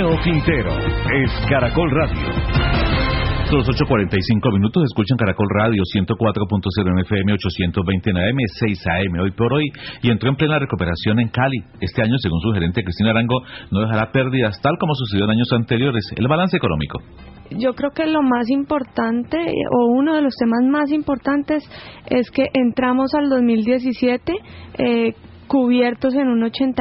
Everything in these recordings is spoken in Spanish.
Leo Quintero. Es Caracol Radio. Los 8:45 escuchan Caracol Radio 104.0 en FM, 820 en AM, 6 AM hoy por hoy, y entró en plena recuperación en Cali. Este año, según su gerente Cristina Arango, no dejará pérdidas tal como sucedió en años anteriores. El balance económico. Yo creo que lo más importante, o uno de los temas más importantes, es que entramos al 2017 cubiertos en un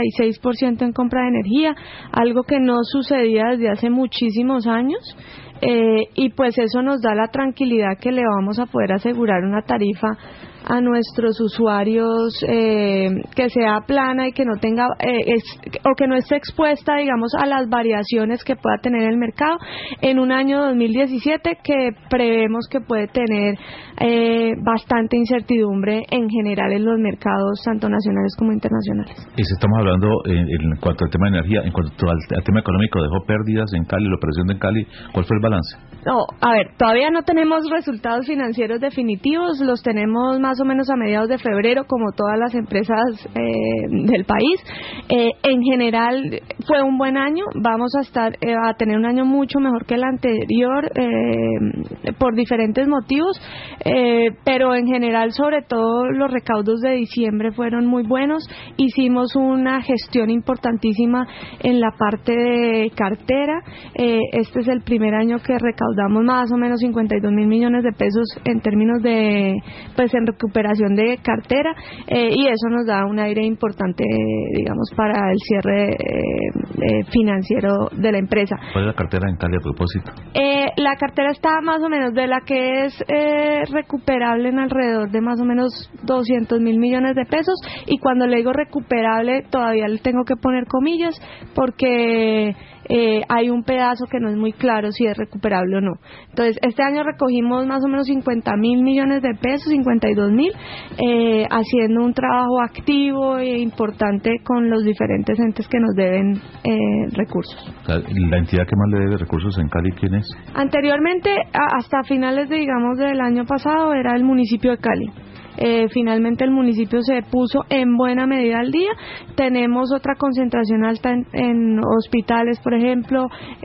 86% en compra de energía, algo que no sucedía desde hace muchísimos años. Y pues eso nos da la tranquilidad que le vamos a poder asegurar una tarifa a nuestros usuarios que sea plana y que no tenga o que no esté expuesta, digamos, a las variaciones que pueda tener el mercado en un año 2017 que prevemos que puede tener bastante incertidumbre en general en los mercados tanto nacionales como internacionales. Y si estamos hablando en cuanto al tema de energía, en cuanto al tema económico, ¿dejó pérdidas en Cali, la operación de Cali? ¿Cuál fue el balance? No, a ver, todavía no tenemos resultados financieros definitivos, los tenemos más o menos a mediados de febrero, como todas las empresas del país. En general fue un buen año, vamos a tener un año mucho mejor que el anterior por diferentes motivos, pero en general, sobre todo, los recaudos de diciembre fueron muy buenos. Hicimos una gestión importantísima en la parte de cartera. Este es el primer año que recaudamos más o menos 52.000 millones de pesos en términos de, pues, en recuperación de cartera, y eso nos da un aire importante, digamos, para el cierre financiero de la empresa. ¿Cuál es la cartera en Cali a propósito? La cartera está más o menos de la que es recuperable en alrededor de más o menos 200.000 millones de pesos, y cuando le digo recuperable todavía le tengo que poner comillas porque hay un pedazo que no es muy claro si es recuperable o no. Entonces, este año recogimos más o menos 50.000 millones de pesos, 52.000, haciendo un trabajo activo e importante con los diferentes entes que nos deben recursos. ¿La entidad que más le debe recursos en Cali quién es? Anteriormente, hasta finales del año pasado, era el municipio de Cali. Finalmente el municipio se puso en buena medida al día. Tenemos otra concentración alta en hospitales, por ejemplo,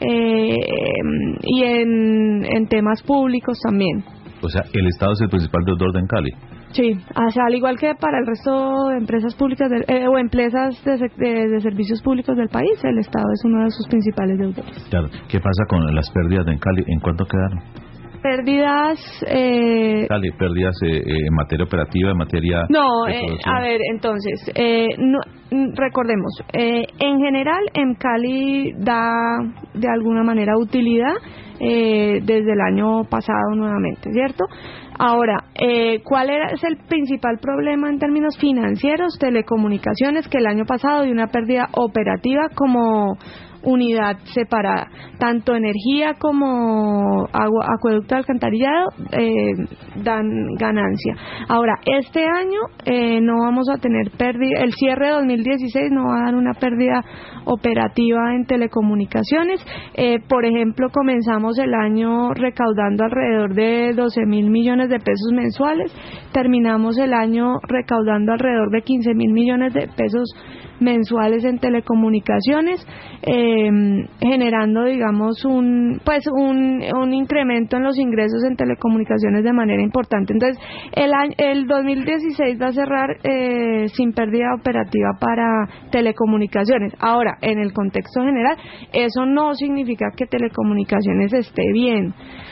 y en temas públicos también. O sea, el Estado es el principal deudor en Cali. Sí, o sea, al igual que para el resto de empresas públicas o empresas de servicios públicos del país, el Estado es uno de sus principales deudores. Claro. ¿Qué pasa con las pérdidas en Cali? ¿En cuánto quedaron? Pérdidas pérdidas en materia operativa, en materia a ver, entonces recordemos, en general en Cali da de alguna manera utilidad desde el año pasado nuevamente, ¿cierto? Ahora, ¿cuál es el principal problema en términos financieros? Telecomunicaciones, que el año pasado dio una pérdida operativa como unidad separada, tanto energía como acueducto de alcantarillado dan ganancia. Ahora, este año no vamos a tener pérdida, el cierre de 2016 no va a dar una pérdida operativa en telecomunicaciones. Por ejemplo, comenzamos el año recaudando alrededor de 12.000 millones de pesos mensuales, terminamos el año recaudando alrededor de 15.000 millones de pesos mensuales en telecomunicaciones, generando, digamos, un incremento en los ingresos en telecomunicaciones de manera importante. Entonces, el 2016 va a cerrar sin pérdida operativa para telecomunicaciones. Ahora, en el contexto general, eso no significa que telecomunicaciones esté bien,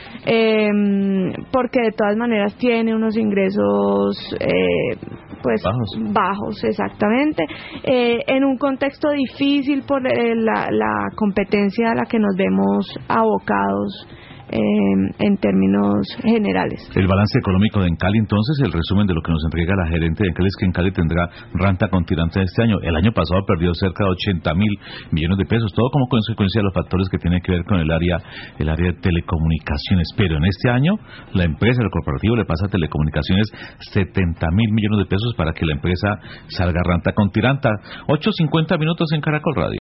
porque de todas maneras tiene unos ingresos bajos, exactamente, en un contexto difícil por la competencia a la que nos vemos abocados en términos generales. El balance económico de Cali, entonces, el resumen de lo que nos entrega la gerente de Cali es que en Cali tendrá renta con tirante este año. El año pasado perdió cerca de 80.000 millones de pesos, todo como consecuencia de los factores que tienen que ver con el área de telecomunicaciones. Pero en este año, la empresa, el corporativo, le pasa a telecomunicaciones 70.000 millones de pesos para que la empresa salga renta con tiranta. 8:50 en Caracol Radio.